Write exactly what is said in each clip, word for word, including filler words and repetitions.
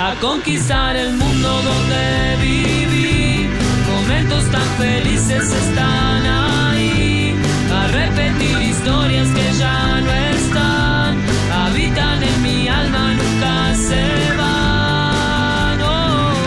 a conquistar el mundo donde viví. Momentos tan felices están ahí, a repetir historias que ya no están, habitan en mi alma, nunca se van. Oh,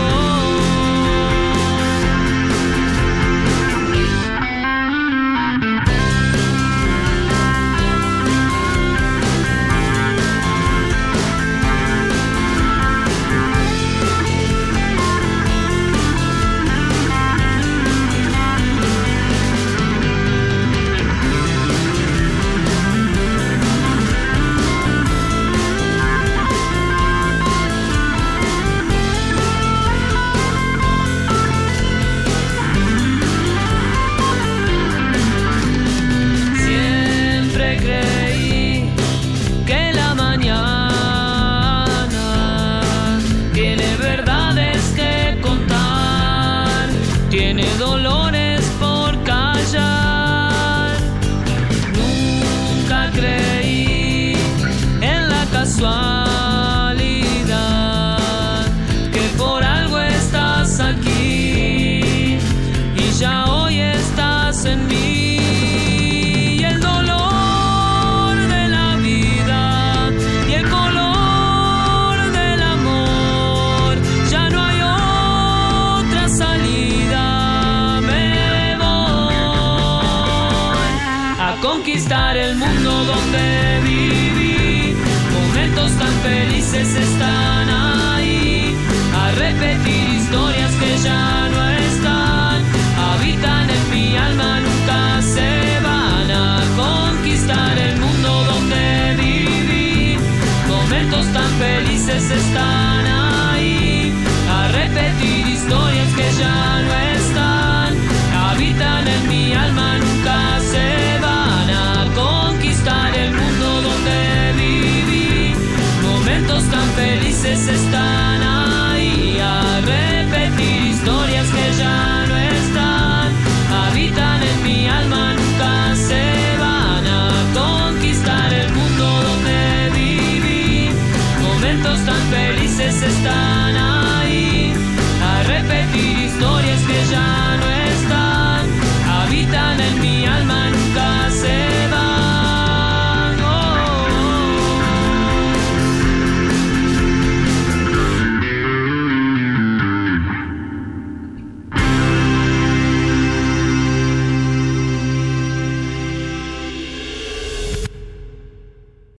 tiene dolores por callar. Nunca creí en la casualidad, que por algo estás aquí y ya hoy estás en mí. Y el dolor de la vida y el color del amor, ya no hay otra salida. Conquistar el mundo donde viví, momentos tan felices están ahí, a repetir historias que ya no están, habitan en mi alma, nunca se van. A conquistar el mundo donde viví, momentos tan felices están ahí, a repetir historias que ya no están, habitan en mi alma, nunca se van. El mundo donde viví, momentos tan felices están ahí, a repetir historias que ya no están, habitan en mi alma, nunca se van. A conquistar el mundo donde viví, momentos tan felices están.